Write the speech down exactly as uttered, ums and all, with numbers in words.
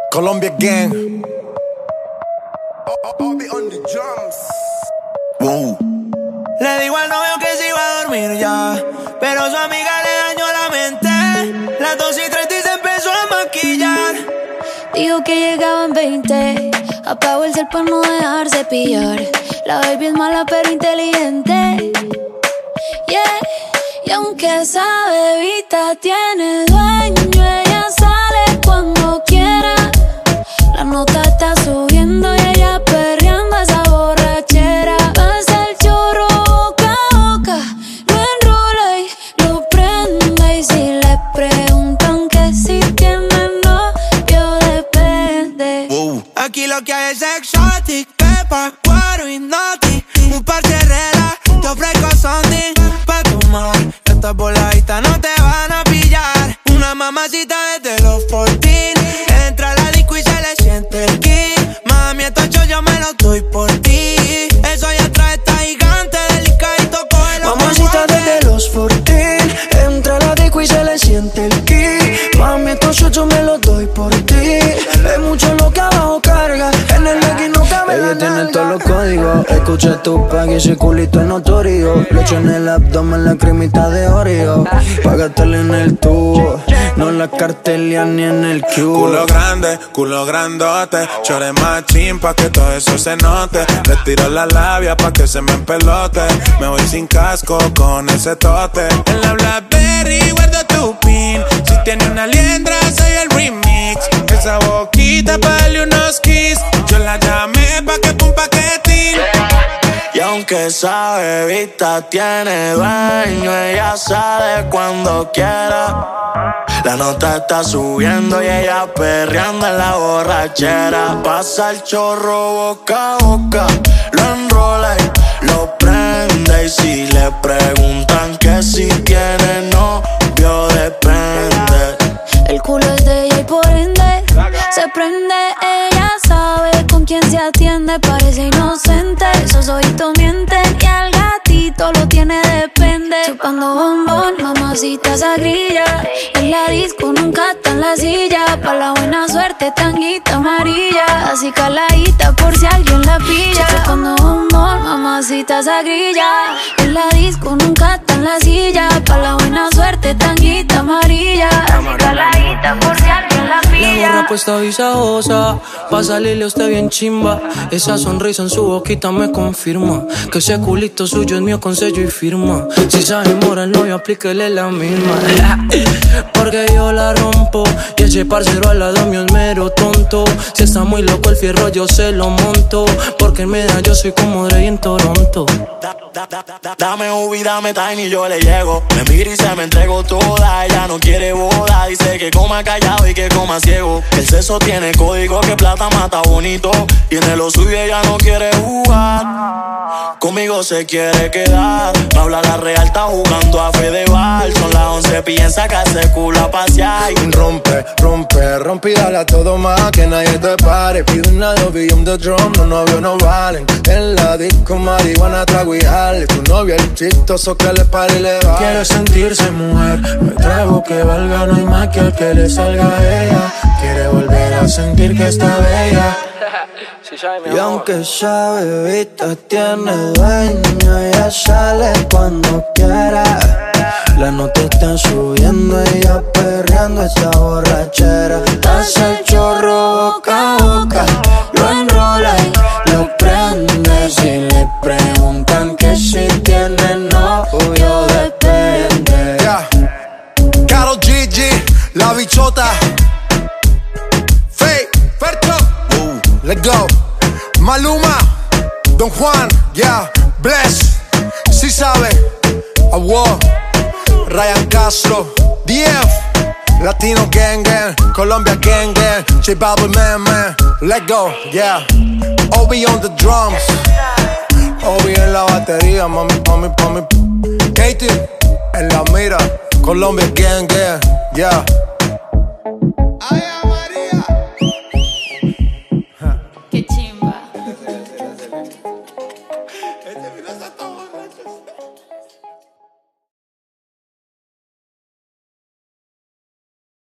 Colombia Gang. Bobby on the drums. Wow. Le digo al novio que se iba a dormir ya, pero su amiga le dañó la mente. Las dos y treinta y se empezó a maquillar. Dijo que llegaba en veinte. Apagó el cel para no dejarse pillar. La baby es mala pero inteligente. Yeah. Y aunque esa bebita tiene dueño, ella sale cuando quiera. La nota está subiendo y ella perreando esa borrachera. Pasa el chorro boca a boca, lo enrola y lo prende. Y si le preguntan que si tiene novio, depende. Wow. Aquí lo que hay es exotic, pepa, guaro y noti. Un par de reglas, te ofrezco something pa' tomar. Estas voladitas no te van a pillar. Una mamacita desde los catorce. Entra a la disco y se le siente el ki. Mami, estos yo, yo me los doy por ti. Eso ya trae esta gigante, delicadito, cógelo. Mamacita desde los catorce. Entra a la disco y se le siente el ki. Mami, estos yo, yo me los doy por ti. Es mucho lo que abajo carga. En el legging no cabe la Ella tiene nalga. todos los códigos. Escucha tu pack y ese culito es notorio. Leche en el abdomen, la cremita de Oreo. Pa' gastarle en el tubo, no la cartelia ni en el cubo. Culo grande, culo grandote. Chore machín pa' que todo eso se note. Le tiro la labia pa' que se me empelote. Me voy sin casco con ese tote. En la Blackberry guardo tu pin. Si tiene una liendra soy el remix. Esa boquita pa' darle unos kiss. Yo la llamé pa' que pum paquetín. Y aunque esa bebita tiene dueño, ella sale cuando quiera. La nota está subiendo y ella perreando en la borrachera. Pasa el chorro boca a boca, lo enrola y lo prende. Y si le preguntan que si tiene novio, depende. El culo es de ella y por ende se prende. Ella sabe con quién se atiende. Parece inocente, esos ojitos mienten. Y al gatito lo tiene depende. Chupando bombón, mamacita esa grilla. En la disco nunca está en la silla. Pa' la buena suerte, tanguita amarilla. Así caladita por si alguien la pilla. Chupando bombón, mamacita esa grilla. En la disco nunca está en la silla. Pa' la buena suerte, tanguita amarilla. Así caladita por si alguien la pilla. La gorra puesta visajosa, pa' salirle a usted bien chimba. Esa sonrisa en su boquita me confirma que ese culito suyo es mío con sello y firma. Si se enamora el novio, aplíquele la misma. Porque yo la rompo y ese parcero al lado mío es mero tonto. Si está muy loco el fierro yo se lo monto. Porque en media yo soy como Dre en Toronto. Da, da, da, da, dame Ubi, dame Tiny, yo le llego. Me mira y se me entrego toda. Ella no quiere boda, dice que coma callado y que coma ciego. El sexo tiene código, que plata mata bonito. Tiene lo suyo, ella no quiere jugar. Conmigo se quiere quedar. Me habla la real, está jugando a Fedeval. Son las once, piensa que hace culo a pasear. Rompe, rompe, rompe y dale a todo más. Que nadie te pare. Pide una doble on the drum. Los novios no valen. En la disco marihuana trago y jale. Tu novio el chistoso que le pare y le vale. Quiere sentirse mujer, me trago que valga, no hay más que al que le salga a ella. Quiere volver a sentir que está bella. Y aunque esa bebita tiene dueño, ella sale cuando quiera. La nota está subiendo, ella perreando esa borrachera. Pasa el chorro boca a boca, lo enrola y lo prende. Si le preguntan que si tiene novio, depende. Yeah. Karol G G, la bichota. Faye, Ferto. Uh, let's go. Maluma, Don Juan, yeah. Bless, si sabe. Award, Ryan Castro, D F, Latino Gang Gang, Colombia Gang Gang, J Balvin Man Man. Let's go, yeah. Obi on the drums, Obi en la batería, mami, mami, mami. Katie en la mira, Colombia Gang Gang, yeah.